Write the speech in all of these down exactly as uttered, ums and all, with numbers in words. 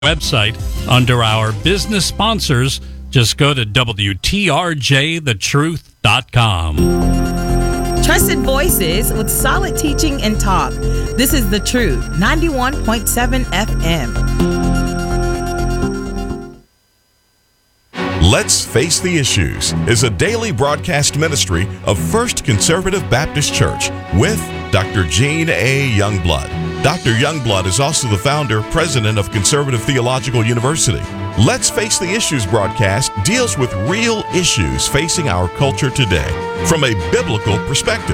website under our business sponsors. Just go to W T R J the truth dot com. Trusted voices with solid teaching and talk. This is The Truth, ninety-one point seven F M. Let's Face the Issues is a daily broadcast ministry of First Conservative Baptist Church with Doctor Gene A. Youngblood. Doctor Youngblood is also the founder, president of Conservative Theological University. Let's Face the Issues broadcast deals with real issues facing our culture today from a biblical perspective.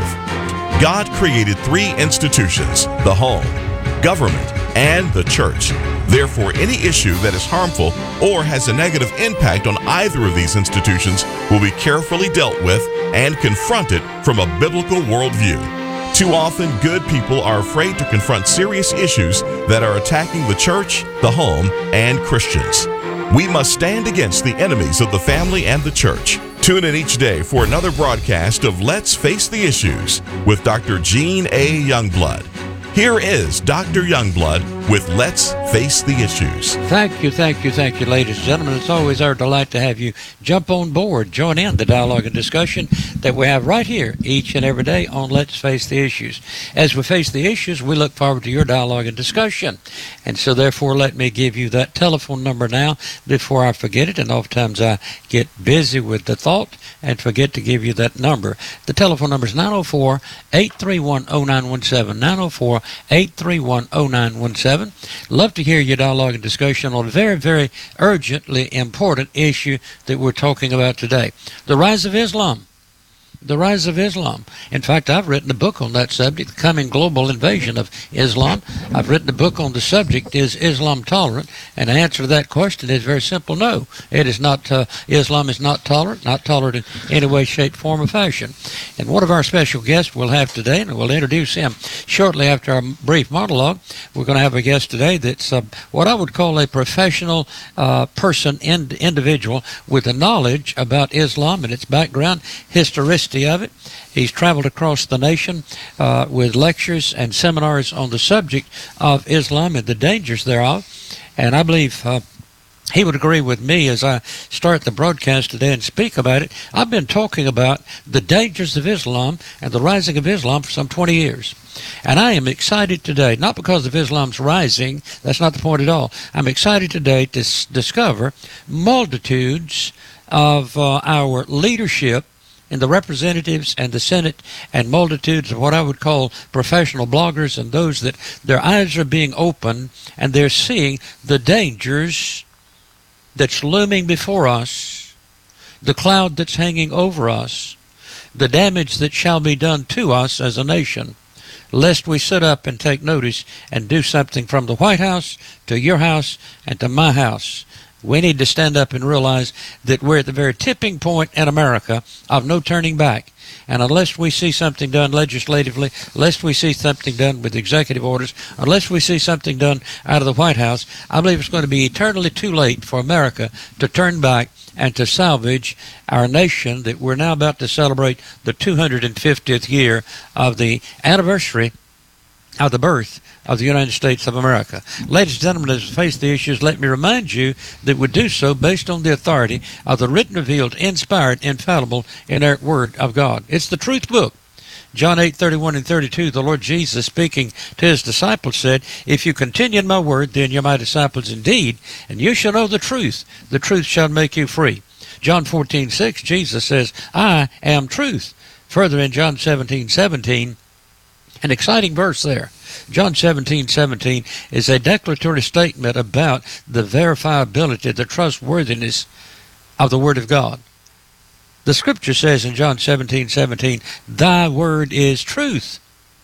God created three institutions: the home, government, and the church. Therefore, any issue that is harmful or has a negative impact on either of these institutions will be carefully dealt with and confronted from a biblical worldview. Too often, good people are afraid to confront serious issues that are attacking the church, the home, and Christians. We must stand against the enemies of the family and the church. Tune in each day for another broadcast of Let's Face the Issues with Doctor Gene A. Youngblood. Here is Doctor Youngblood with Let's Face the Issues. Thank you, thank you, thank you, ladies and gentlemen. It's always our delight to have you jump on board, join in the dialogue and discussion that we have right here each and every day on Let's Face the Issues. As we face the issues, we look forward to your dialogue and discussion. And so therefore, let me give you that telephone number now before I forget it. And oftentimes I get busy with the thought and forget to give you that number. The telephone number is nine oh four, eight three one, oh nine one seven, nine oh four, eight three one, oh nine one seven. Love to hear your dialogue and discussion on a very, very urgently important issue that we're talking about today. The rise of Islam. The rise of Islam. In fact, I've written a book on that subject, The Coming Global Invasion of Islam. I've written a book on the subject, Is Islam Tolerant? And the answer to that question is very simple, no. It is not. Uh, Islam is not tolerant, not tolerant in any way, shape, form, or fashion. And one of our special guests we'll have today, and we'll introduce him shortly after our brief monologue. We're going to have a guest today that's uh, what I would call a professional uh, person, ind- individual with a knowledge about Islam and its background, historicity of it. He's traveled across the nation uh, with lectures and seminars on the subject of Islam and the dangers thereof. And I believe uh, he would agree with me as I start the broadcast today and speak about it. I've been talking about the dangers of Islam and the rising of Islam for some twenty years. And I am excited today, not because of Islam's rising, that's not the point at all. I'm excited today to s- discover multitudes of uh, our leadership in the representatives and the Senate, and multitudes of what I would call professional bloggers and those that their eyes are being opened and they're seeing the dangers that's looming before us, the cloud that's hanging over us, the damage that shall be done to us as a nation, lest we sit up and take notice and do something from the White House to your house and to my house. We need to stand up and realize that we're at the very tipping point in America of no turning back. And unless we see something done legislatively, unless we see something done with executive orders, unless we see something done out of the White House, I believe it's going to be eternally too late for America to turn back and to salvage our nation that we're now about to celebrate the two hundred fiftieth year of the anniversary of the birth of the United States of America. Ladies and gentlemen, as we face the issues, let me remind you that we do so based on the authority of the written, revealed, inspired, infallible, inerrant Word of God. It's the truth book. John eight, thirty-one and thirty-two, the Lord Jesus speaking to his disciples said, if you continue in my word, then you're my disciples indeed, and you shall know the truth. The truth shall make you free. John fourteen, six, Jesus says, I am truth. Further in John seventeen, seventeen, an exciting verse there. John seventeen, seventeen is a declaratory statement about the verifiability, the trustworthiness of the Word of God. The Scripture says in John seventeen, seventeen, thy word is truth.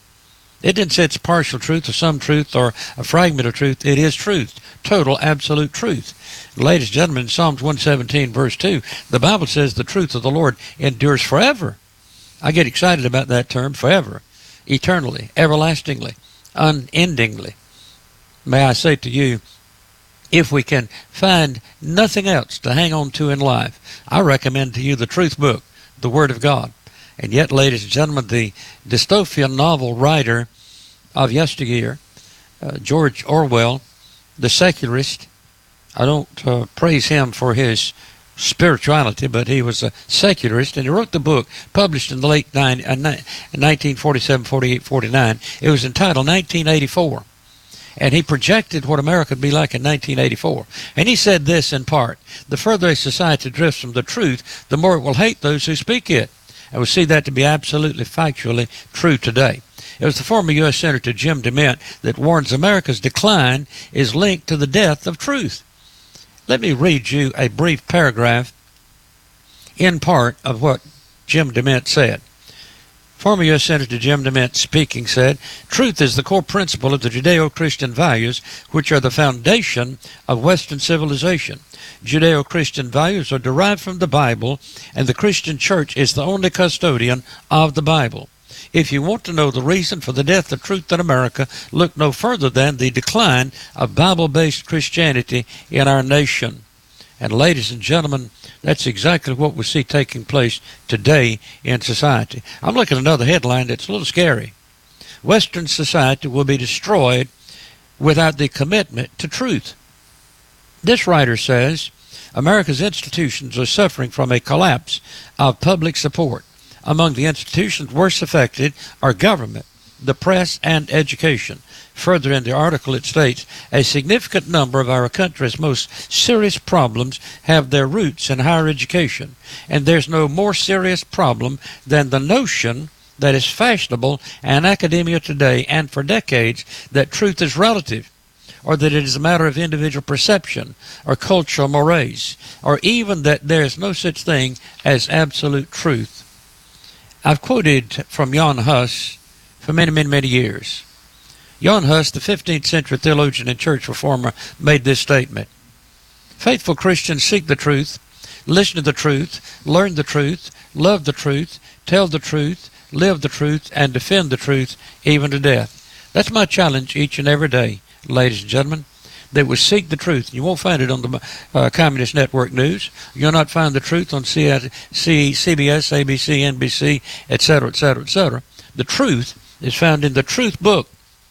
It didn't say it's partial truth or some truth or a fragment of truth. It is truth, total, absolute truth. Ladies and gentlemen, in Psalms one seventeen, verse two, the Bible says the truth of the Lord endures forever. I get excited about that term, forever, eternally, everlastingly, unendingly. May I say to you, if we can find nothing else to hang on to in life, I recommend to you the truth book, the Word of God. And yet, ladies and gentlemen, the dystopian novel writer of yesteryear, uh, George Orwell, the secularist, I don't uh, praise him for his spirituality, but he was a secularist, and he wrote the book, published in the late nine, uh, nineteen forty-seven, forty-eight, forty-nine. It was entitled nineteen eighty-four, and he projected what America would be like in nineteen eighty-four. And he said this in part: the further a society drifts from the truth, the more it will hate those who speak it. And we see that to be absolutely factually true today. It was the former U S Senator Jim DeMint that warns America's decline is linked to the death of truth. Let me read you a brief paragraph in part of what Jim DeMint said. Former U S Senator Jim DeMint speaking said, "Truth is the core principle of the Judeo-Christian values, which are the foundation of Western civilization. Judeo-Christian values are derived from the Bible, and the Christian church is the only custodian of the Bible. If you want to know the reason for the death of truth in America, look no further than the decline of Bible-based Christianity in our nation." And ladies and gentlemen, that's exactly what we see taking place today in society. I'm looking at another headline that's a little scary. Western society will be destroyed without the commitment to truth. This writer says, America's institutions are suffering from a collapse of public support. Among the institutions worst affected are government, the press, and education. Further in the article it states, a significant number of our country's most serious problems have their roots in higher education, and there's no more serious problem than the notion that is fashionable in academia today and for decades that truth is relative, or that it is a matter of individual perception or cultural mores, or even that there is no such thing as absolute truth. I've quoted from Jan Hus for many, many, many years. Jan Hus, the fifteenth century theologian and church reformer, made this statement: "Faithful Christians seek the truth, listen to the truth, learn the truth, love the truth, tell the truth, live the truth, and defend the truth, even to death." That's my challenge each and every day, ladies and gentlemen, that we seek the truth. You won't find it on the uh, Communist Network News. You'll not find the truth on C B S, A B C, N B C, et cetera, et cetera, et cetera. The truth is found in the truth book,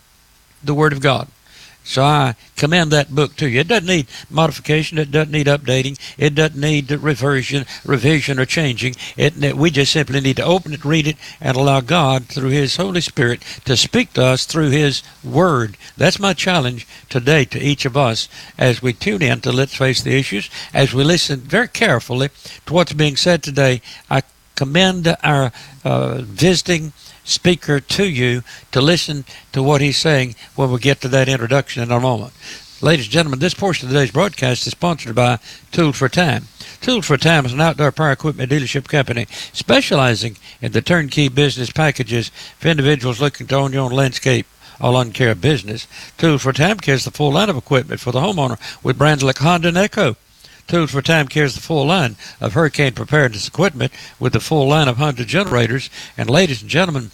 the Word of God. So I commend that book to you. It doesn't need modification. It doesn't need updating. It doesn't need reversion, revision, or changing. It, we just simply need to open it, read it, and allow God, through His Holy Spirit, to speak to us through His Word. That's my challenge today to each of us as we tune in to Let's Face the Issues, as we listen very carefully to what's being said today. I commend our uh, visiting speaker to you to listen to what he's saying when we get to that introduction in a moment. Ladies and gentlemen, this portion of today's broadcast is sponsored by Tools for Time. Tools for Time is an outdoor power equipment dealership company specializing in the turnkey business packages for individuals looking to own your own landscape or lawn care business. Tools for Time carries the full line of equipment for the homeowner with brands like Honda and Echo. Tools for Time carries the full line of hurricane preparedness equipment with the full line of Honda generators. And ladies and gentlemen,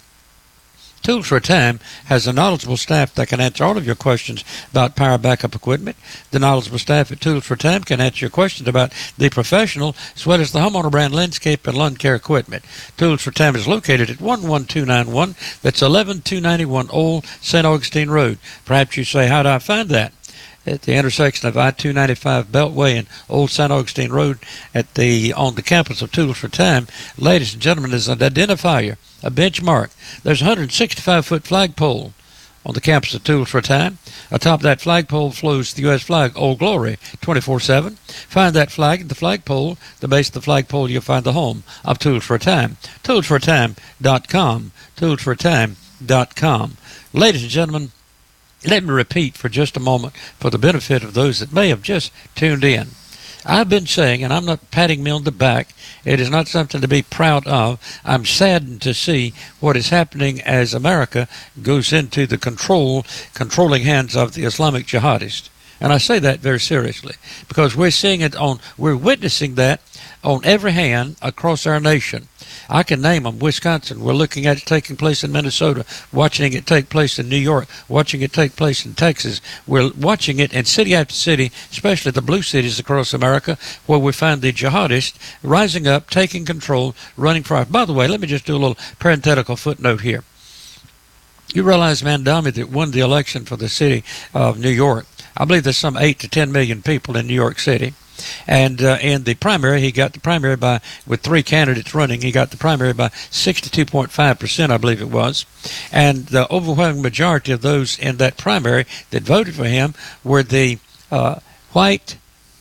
Tools for Time has a knowledgeable staff that can answer all of your questions about power backup equipment. The knowledgeable staff at Tools for Time can answer your questions about the professional as well as the homeowner brand landscape and lawn care equipment. Tools for Time is located at one one two nine one. That's eleven two ninety-one Old Saint Augustine Road. Perhaps you say, how do I find that? At the intersection of I two ninety-five Beltway and Old Saint Augustine Road at the on the campus of Tools for Time. Ladies and gentlemen, is an identifier, a benchmark. There's a one hundred sixty-five foot flagpole on the campus of Tools for Time. Atop that flagpole flows the U S flag, Old Glory, twenty-four seven. Find that flag at the flagpole. The base of the flagpole, you'll find the home of Tools for Time. tools for time dot com. tools for time dot com. Ladies and gentlemen, let me repeat for just a moment for the benefit of those that may have just tuned in. I've been saying, and I'm not patting me on the back, it is not something to be proud of. I'm saddened to see what is happening as America goes into the control, controlling hands of the Islamic jihadists. And I say that very seriously because we're seeing it on, we're witnessing that on every hand across our nation. I can name them. Wisconsin, we're looking at it taking place in Minnesota, watching it take place in New York, watching it take place in Texas. We're watching it in city after city, especially the blue cities across America, where we find the jihadists rising up, taking control, running for our... By the way, let me just do a little parenthetical footnote here. You realize Mandami that won the election for the city of New York I believe there's some eight to ten million people in New York City. And uh, in the primary, he got the primary by, with three candidates running, he got the primary by sixty-two point five percent, I believe it was. And the overwhelming majority of those in that primary that voted for him were the uh, white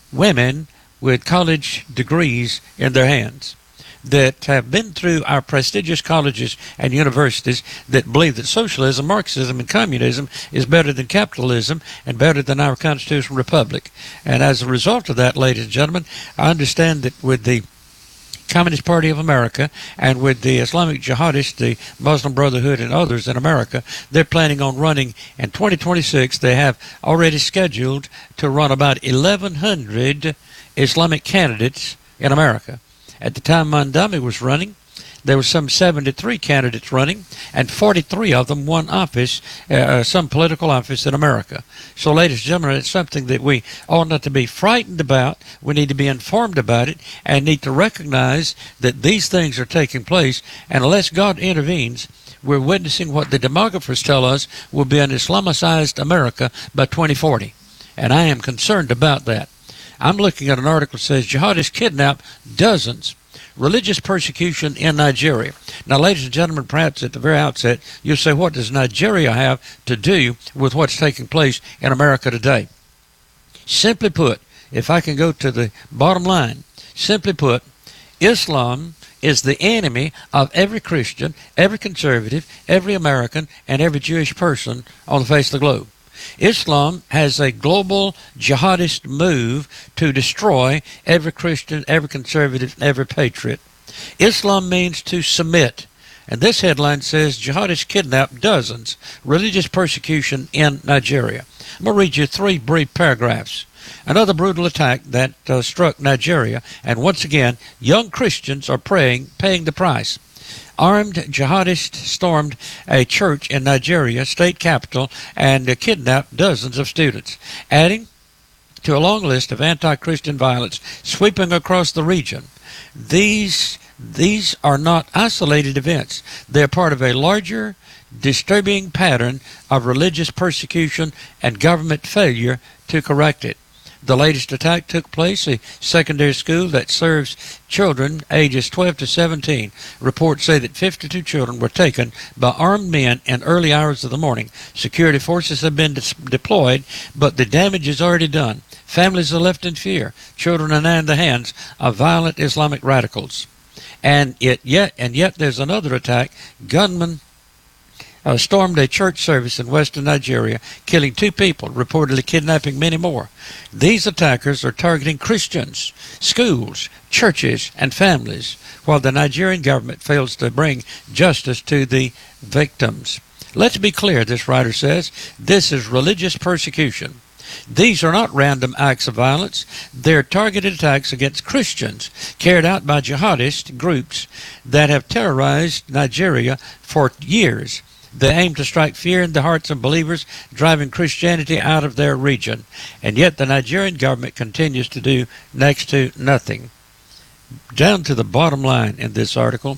women with college degrees in their hands, that have been through our prestigious colleges and universities, that believe that socialism, Marxism, and communism is better than capitalism and better than our constitutional republic. And as a result of that, ladies and gentlemen, I understand that with the Communist Party of America and with the Islamic Jihadists, the Muslim Brotherhood, and others in America, they're planning on running in twenty twenty-six. They have already scheduled to run about eleven hundred Islamic candidates in America. At the time Mondami was running, there were some seventy-three candidates running, and forty-three of them won office, uh, some political office in America. So, ladies and gentlemen, it's something that we ought not to be frightened about. We need to be informed about it and need to recognize that these things are taking place, and unless God intervenes, we're witnessing what the demographers tell us will be an Islamicized America by twenty forty, and I am concerned about that. I'm looking at an article that says jihadists kidnap dozens. Religious persecution in Nigeria. Now, ladies and gentlemen, perhaps at the very outset, you'll say, what does Nigeria have to do with what's taking place in America today? Simply put, if I can go to the bottom line, simply put, Islam is the enemy of every Christian, every conservative, every American, and every Jewish person on the face of the globe. Islam has a global jihadist move to destroy every Christian, every conservative, every patriot. Islam means to submit. And this headline says, jihadists kidnap dozens, religious persecution in Nigeria. I'm going to read you three brief paragraphs. Another brutal attack that uh, struck Nigeria, and once again, young Christians are praying, paying the price. Armed jihadists stormed a church in Nigeria, state capital, and uh, kidnapped dozens of students, adding to a long list of anti-Christian violence sweeping across the region. These, these are not isolated events. They're part of a larger, disturbing pattern of religious persecution and government failure to correct it. The latest attack took place at a secondary school that serves children ages twelve to seventeen. Reports say that fifty-two children were taken by armed men in early hours of the morning. Security forces have been dis- deployed, but the damage is already done. Families are left in fear. Children are now in the hands of violent Islamic radicals. And it yet, and yet there's another attack. Gunmen Uh, stormed a church service in western Nigeria, killing two people, reportedly kidnapping many more. These attackers are targeting Christians, schools, churches, and families, while the Nigerian government fails to bring justice to the victims. Let's be clear, this writer says, this is religious persecution. These are not random acts of violence. They're targeted attacks against Christians carried out by jihadist groups that have terrorized Nigeria for years. They aim to strike fear in the hearts of believers, driving Christianity out of their region. And yet the Nigerian government continues to do next to nothing. Down to the bottom line in this article,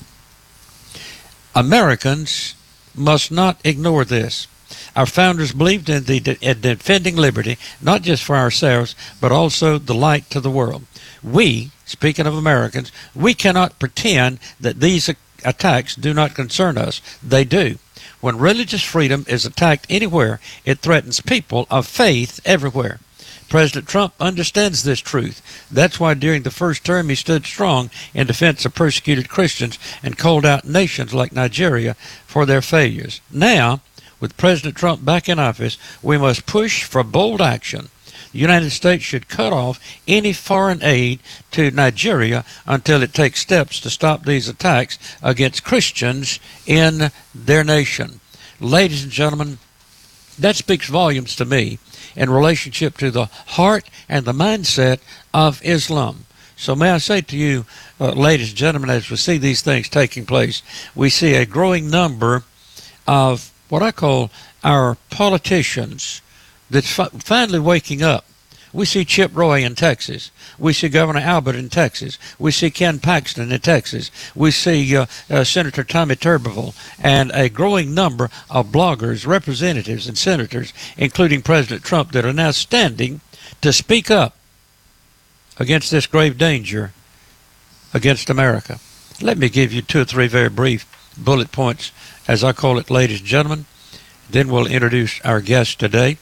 Americans must not ignore this. Our founders believed in, the, in defending liberty, not just for ourselves, but also the light to the world. We, speaking of Americans, we cannot pretend that these attacks do not concern us. They do. When religious freedom is attacked anywhere, it threatens people of faith everywhere. President Trump understands this truth. That's why during the first term he stood strong in defense of persecuted Christians and called out nations like Nigeria for their failures. Now, with President Trump back in office, we must push for bold action. The United States should cut off any foreign aid to Nigeria until it takes steps to stop these attacks against Christians in their nation. Ladies and gentlemen, that speaks volumes to me in relationship to the heart and the mindset of Islam. So may I say to you, uh, ladies and gentlemen, as we see these things taking place, we see a growing number of what I call our politicians that's fi- finally waking up. We see Chip Roy in Texas. We see Governor Albert in Texas. We see Ken Paxton in Texas. We see uh, uh, Senator Tommy Tuberville and a growing number of bloggers, representatives, and senators, including President Trump, that are now standing to speak up against this grave danger against America. Let me give you two or three very brief bullet points, as I call it, ladies and gentlemen. Then we'll introduce our guest today.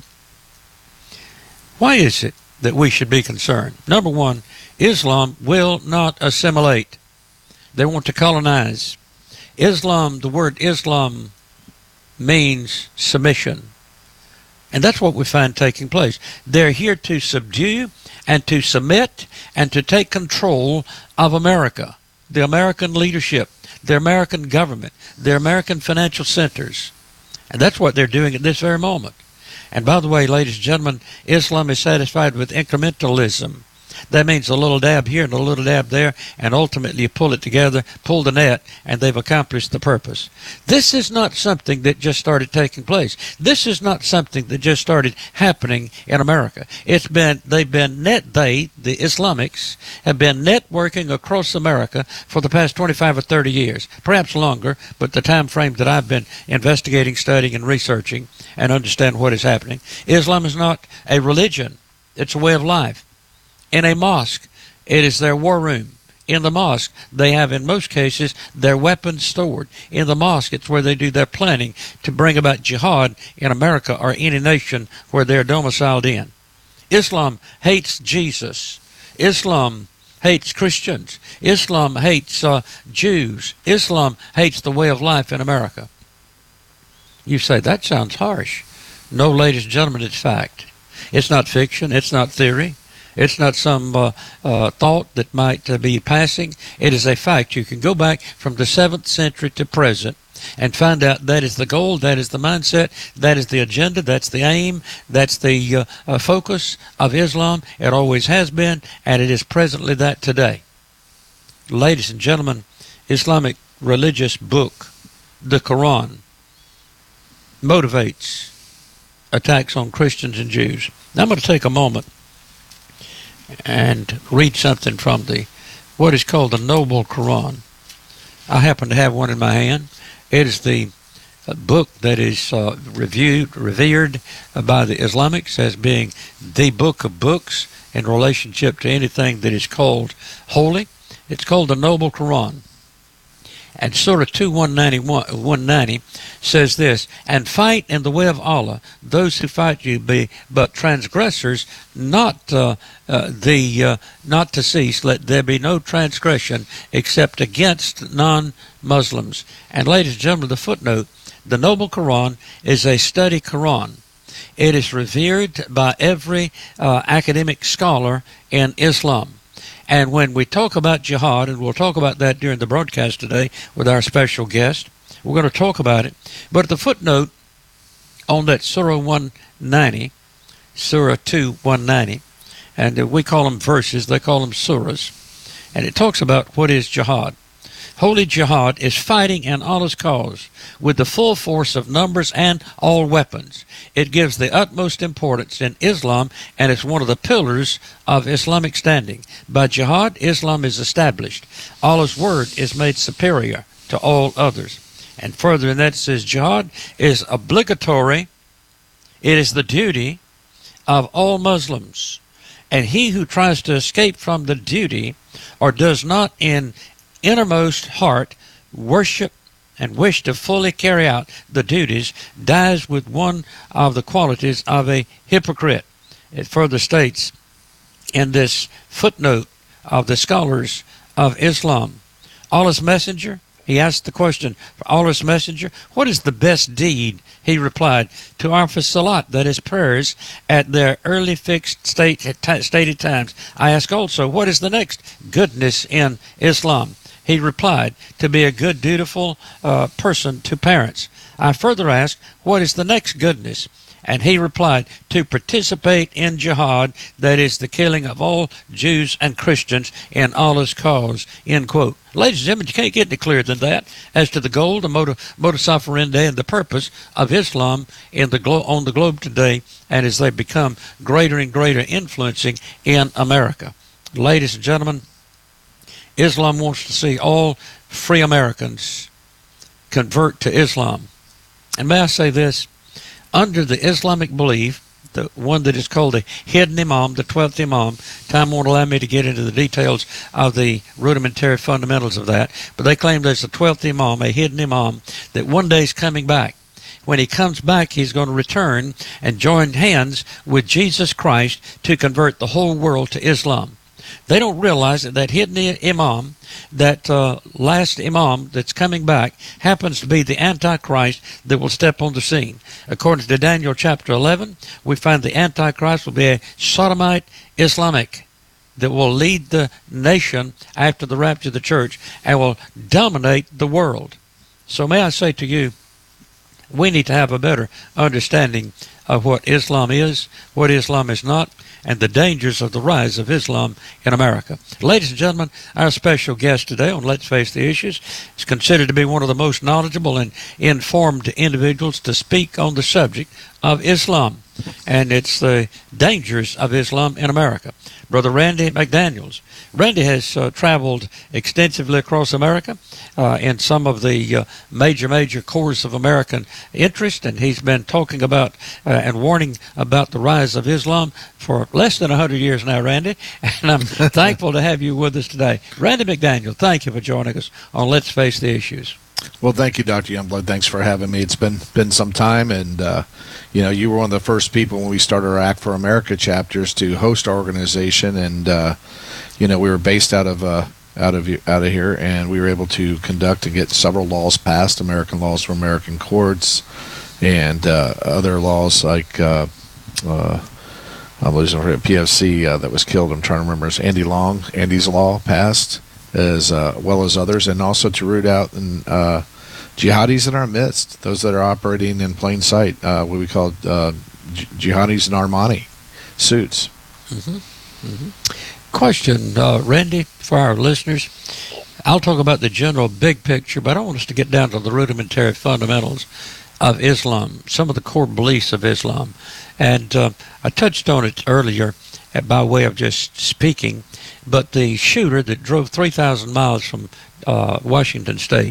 Why is it that we should be concerned? Number one, Islam will not assimilate. They want to colonize. Islam, the word Islam means submission. And that's what we find taking place. They're here to subdue and to submit and to take control of America, the American leadership, the American government, the American financial centers. And that's what they're doing at this very moment. And by the way, ladies and gentlemen, Islam is satisfied with incrementalism. That means a little dab here and a little dab there, and ultimately you pull it together, pull the net, and they've accomplished the purpose. This is not something that just started taking place. This is not something that just started happening in America. It's been, they've been net, they, the Islamics, have been networking across America for the past twenty-five or thirty years, perhaps longer, but the time frame that I've been investigating, studying, and researching and understand what is happening. Islam is not a religion. It's a way of life. In a mosque, it is their war room. In the mosque, they have, in most cases, their weapons stored. In the mosque, it's where they do their planning to bring about jihad in America or any nation where they're domiciled in. Islam hates Jesus. Islam hates Christians. Islam hates uh, Jews. Islam hates the way of life in America. You say, that sounds harsh. No, ladies and gentlemen, it's fact. It's not fiction. It's not theory. It's not some uh, uh, thought that might uh, be passing. It is a fact. You can go back from the seventh century to present and find out that is the goal, that is the mindset, that is the agenda, that's the aim, that's the uh, uh, focus of Islam. It always has been, and it is presently that today. Ladies and gentlemen, Islamic religious book, the Quran, motivates attacks on Christians and Jews. Now I'm going to take a moment and read something from the what is called the Noble Quran. I happen to have one in my hand. It is the uh, book that is uh, reviewed, revered uh, by the Islamics as being the book of books in relationship to anything that is called holy. It's called the Noble Quran. And Surah two one ninety says this, and fight in the way of Allah, those who fight you be but transgressors, not uh, uh, the uh, not to cease, let there be no transgression except against non-Muslims. And ladies and gentlemen, the footnote, the Noble Quran is a study Quran. It is revered by every uh, academic scholar in Islam. And when we talk about jihad, and we'll talk about that during the broadcast today with our special guest, we're going to talk about it. But the footnote on that Surah one ninety, Surah two one ninety, and we call them verses, they call them surahs, and it talks about what is jihad. Holy jihad is fighting in Allah's cause with the full force of numbers and all weapons. It gives the utmost importance in Islam, and it's one of the pillars of Islamic standing. By jihad, Islam is established. Allah's word is made superior to all others. And further in that, it says jihad is obligatory. It is the duty of all Muslims. And he who tries to escape from the duty or does not in innermost heart worship and wish to fully carry out the duties dies with one of the qualities of a hypocrite. It further states in this footnote of the scholars of Islam, Allah's messenger, he asked the question for Allah's messenger, what is the best deed? He replied, to offer salat, that is prayers, at their early fixed state, stated times. I ask also, what is the next goodness in Islam? He replied, to be a good, dutiful uh, person to parents. I further ask, what is the next goodness? And he replied, to participate in jihad, that is the killing of all Jews and Christians in Allah's cause, end quote. Ladies and gentlemen, you can't get any clearer than that as to the goal, the modus, modus operandi, and the purpose of Islam in the glo- on the globe today, and as they become greater and greater influencing in America. Ladies and gentlemen, Islam wants to see all free Americans convert to Islam. And may I say this? Under the Islamic belief, the one that is called the hidden imam, the twelfth imam, time won't allow me to get into the details of the rudimentary fundamentals of that, but they claim there's a twelfth imam, a hidden imam, that one day is coming back. When he comes back, he's going to return and join hands with Jesus Christ to convert the whole world to Islam. They don't realize that that hidden imam, that uh, last imam that's coming back, happens to be the Antichrist that will step on the scene. According to Daniel chapter eleven, we find the Antichrist will be a sodomite Islamic that will lead the nation after the rapture of the church and will dominate the world. So may I say to you, we need to have a better understanding of what Islam is, what Islam is not, and the dangers of the rise of Islam in America. Ladies and gentlemen, our special guest today on Let's Face the Issues is considered to be one of the most knowledgeable and informed individuals to speak on the subject of Islam, and it's the dangers of Islam in America. Brother Randy McDaniels. Randy has uh, traveled extensively across America uh, in some of the uh, major, major cores of American interest, and he's been talking about uh, and warning about the rise of Islam for less than one hundred years now, Randy, and I'm thankful to have you with us today. Randy McDaniel, thank you for joining us on Let's Face the Issues. Well, thank you, Doctor Youngblood. Thanks for having me. It's been been some time, and uh, you know, you were one of the first people when we started our Act for America chapters to host our organization, and uh, you know, we were based out of uh, out of out of here, and we were able to conduct and get several laws passed, American laws for American courts, and uh, other laws like uh, uh, I'm losing a P F C uh, that was killed. I'm trying to remember. It's Andy Long, Andy's Law passed, as uh, well as others, and also to root out and uh, jihadis in our midst, those that are operating in plain sight, uh, what we call uh, jihadis in Armani suits. Mm-hmm. Mm-hmm. Question, uh, Randy, for our listeners. I'll talk about the general big picture, but I want us to get down to the rudimentary fundamentals of Islam, some of the core beliefs of Islam. And uh, I touched on it earlier by way of just speaking, but the shooter that drove three thousand miles from uh, Washington State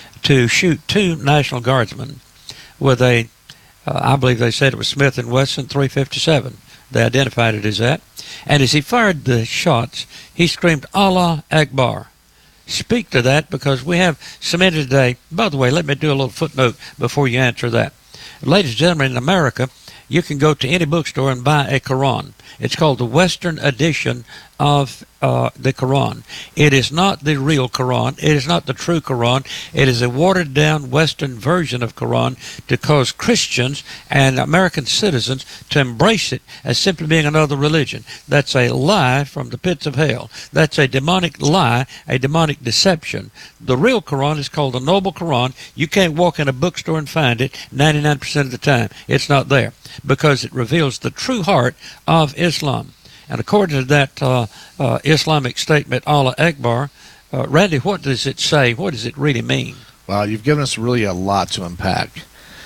to shoot two National Guardsmen with a, uh, I believe they said it was Smith and Wesson three fifty-seven. They identified it as that. And as he fired the shots, he screamed, Allah Akbar. Speak to that, because we have cemented today. By the way, let me do a little footnote before you answer that. Ladies and gentlemen, in America, you can go to any bookstore and buy a Quran. It's called the Western edition of uh, the Quran. It is not the real Quran. It is not the true Quran. It is a watered-down Western version of Quran to cause Christians and American citizens to embrace it as simply being another religion. That's a lie from the pits of hell. That's a demonic lie, a demonic deception. The real Quran is called the Noble Quran. You can't walk in a bookstore and find it ninety-nine percent of the time. It's not there, because it reveals the true heart of Islam. And according to that uh, uh, Islamic statement, Allah Akbar, uh, Randy, what does it say? What does it really mean? Well, you've given us really a lot to unpack.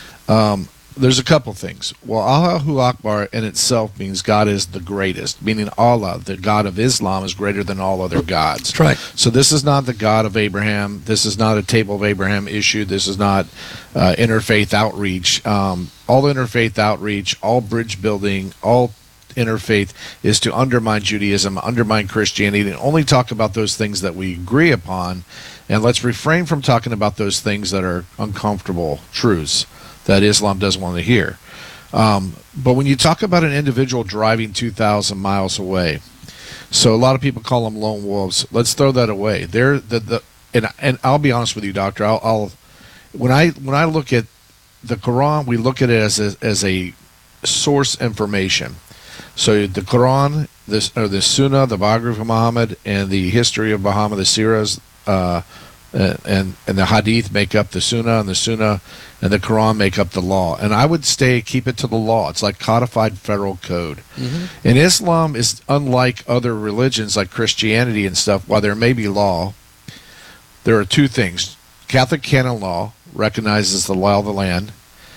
Um, there's a couple things. Well, Allahu Akbar in itself means God is the greatest, meaning Allah, the God of Islam, is greater than all other gods. That's right. So this is not the God of Abraham. This is not a Table of Abraham issue. This is not uh, interfaith outreach. Um, all interfaith outreach, all bridge building, all interfaith is to undermine Judaism, undermine Christianity, and only talk about those things that we agree upon. And let's refrain from talking about those things that are uncomfortable truths that Islam doesn't want to hear. Um, but when you talk about an individual driving two thousand miles away, so a lot of people call them lone wolves. Let's throw that away. They're the, the and and I'll be honest with you, Doctor. I'll, I'll when I when I look at the Quran, we look at it as a, as a source information. So the Quran, this or the Sunnah, the biography of Muhammad, and the history of Muhammad, the Sirahs, uh, Uh, and and the Hadith make up the Sunnah, and the Sunnah and the Quran make up the law. And I would stay keep it to the law. It's like codified federal code. Mm-hmm. And Islam is unlike other religions like Christianity and stuff. While there may be law, there are two things: Catholic canon law recognizes the law of the land,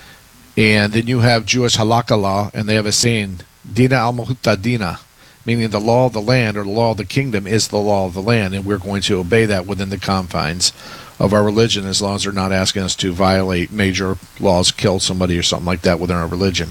and then you have Jewish halakha law, and they have a saying, "Dina al-muhtadina," meaning the law of the land or the law of the kingdom is the law of the land, and we're going to obey that within the confines of our religion as long as they're not asking us to violate major laws, kill somebody or something like that within our religion.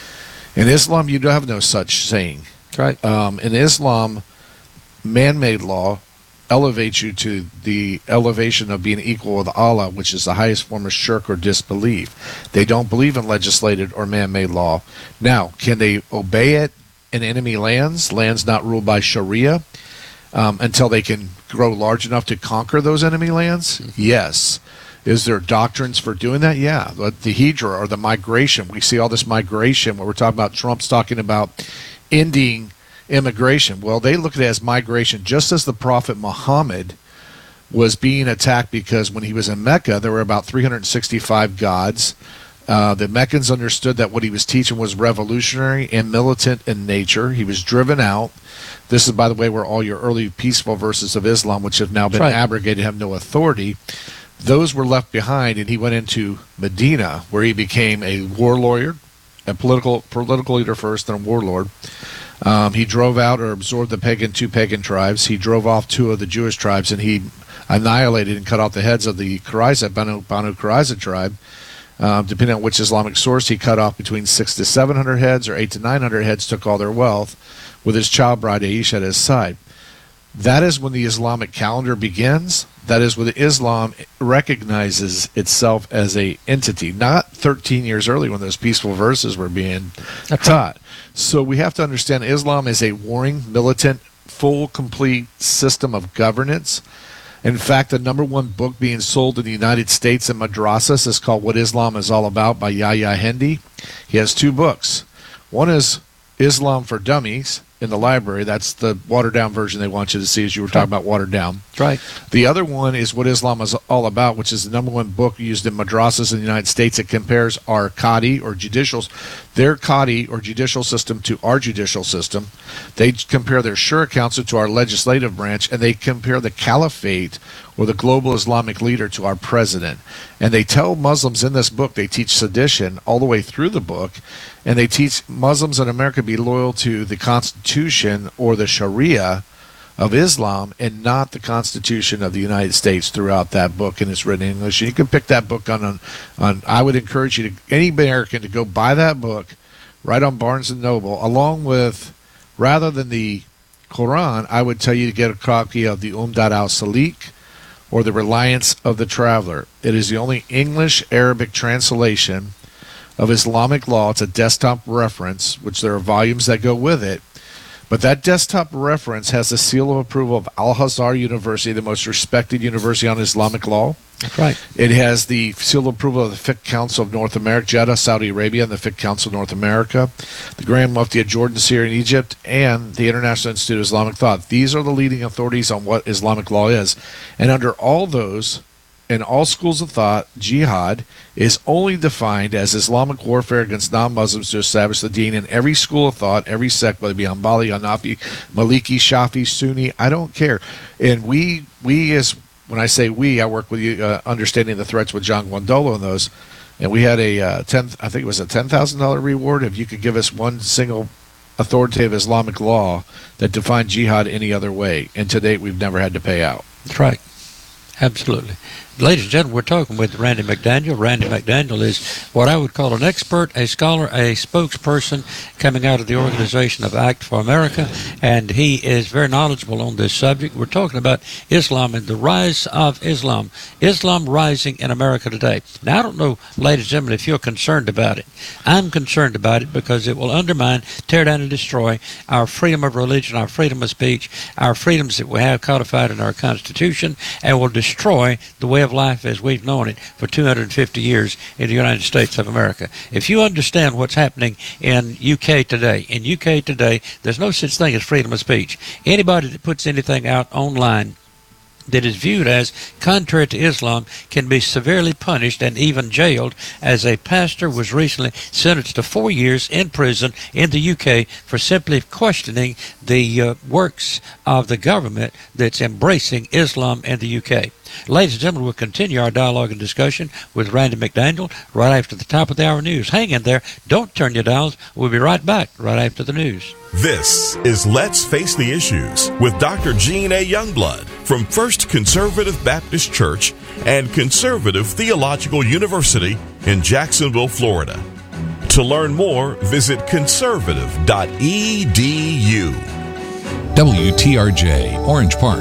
In Islam, you do have no such saying. Right. Um, in Islam, man-made law elevates you to the elevation of being equal with Allah, which is the highest form of shirk or disbelief. They don't believe in legislated or man-made law. Now, can they obey it in enemy lands, lands not ruled by Sharia, um, until they can grow large enough to conquer those enemy lands? Mm-hmm. Yes. Is there doctrines for doing that? Yeah. But the Hijra, or the migration, we see all this migration where we're talking about Trump's talking about ending immigration. Well, they look at it as migration, just as the Prophet Muhammad was being attacked because when he was in Mecca, there were about three hundred sixty-five gods. Uh, the Meccans understood that what he was teaching was revolutionary and militant in nature. He was driven out. This is, by the way, where all your early peaceful verses of Islam, which have now been right. abrogated, have no authority. Those were left behind, and he went into Medina, where he became a warlord, a political political leader first, then a warlord. Um, he drove out or absorbed the pagan two pagan tribes. He drove off two of the Jewish tribes, and he annihilated and cut off the heads of the Qurayza, Banu, Banu Qurayza tribe. Um, depending on which Islamic source, he cut off between six to seven hundred heads, or eight to nine hundred heads, took all their wealth, with his child bride Aisha at his side. That is when the Islamic calendar begins. That is when Islam recognizes itself as a entity, not thirteen years early when those peaceful verses were being That's taught. Right. So we have to understand Islam is a warring, militant, full, complete system of governance. In fact, the number one book being sold in the United States in madrasas is called What Islam is All About by Yahya Hindi. He has two books. One is Islam for Dummies in the library. That's the watered-down version they want you to see, as you were talking about watered down. That's right. The other one is What Islam is All About, which is the number one book used in madrasas in the United States. It compares our Qadi, or judicial, their Qadi, or judicial system, to our judicial system. They compare their Shura Council to our legislative branch, and they compare the Caliphate, or the global Islamic leader, to our president. And they tell Muslims in this book, they teach sedition all the way through the book, and they teach Muslims in America to be loyal to the Constitution or the Sharia of Islam, and not the Constitution of the United States throughout that book, and it's written in English. And you can pick that book on, on, on I would encourage you to, any American, to go buy that book right on Barnes and Noble, along with, rather than the Quran, I would tell you to get a copy of the Umdat al-Salik, or the Reliance of the Traveler. It is the only English-Arabic translation of Islamic law. It's a desktop reference, which there are volumes that go with it. But that desktop reference has the seal of approval of Al-Azhar University, the most respected university on Islamic law. That's right. It has the seal of approval of the Fiqh Council of North America, Jeddah, Saudi Arabia, and the Fiqh Council of North America, the Grand Mufti of Jordan, Syria, and Egypt, and the International Institute of Islamic Thought. These are the leading authorities on what Islamic law is. And under all those, in all schools of thought, jihad is only defined as Islamic warfare against non-Muslims to establish the deen. In every school of thought, every sect, whether it be Hanbali, Hanafi, Maliki, Shafi, Sunni, I don't care. And we, we as when I say we, I work with you, uh, understanding the threats with John Guandolo and those, and we had a uh, ten, I think it was a ten thousand dollar reward if you could give us one single authoritative Islamic law that defined jihad any other way. And to date, we've never had to pay out. That's right. Absolutely. Ladies and gentlemen, we're talking with Randy McDaniel. Randy McDaniel is what I would call an expert, a scholar, a spokesperson coming out of the organization of Act for America, and he is very knowledgeable on this subject. We're talking about Islam and the rise of Islam. Islam rising in America today. Now, I don't know, ladies and gentlemen, if you're concerned about it. I'm concerned about it because it will undermine, tear down, and destroy our freedom of religion, our freedom of speech, our freedoms that we have codified in our Constitution, and will destroy the way of life as we've known it for two hundred fifty years in the United States of America. If you understand what's happening in U K today, in U K today, there's no such thing as freedom of speech. Anybody that puts anything out online that is viewed as contrary to Islam can be severely punished and even jailed, as a pastor was recently sentenced to four years in prison in the U K for simply questioning the uh, works of the government that's embracing Islam in the U K. Ladies and gentlemen, we'll continue our dialogue and discussion with Randy McDaniel right after the top of the hour news. Hang in there. Don't turn your dials. We'll be right back right after the news. This is Let's Face the Issues with Doctor Gene A. Youngblood from First Conservative Baptist Church and Conservative Theological University in Jacksonville, Florida. To learn more, visit conservative dot e d u. W T R J, Orange Park,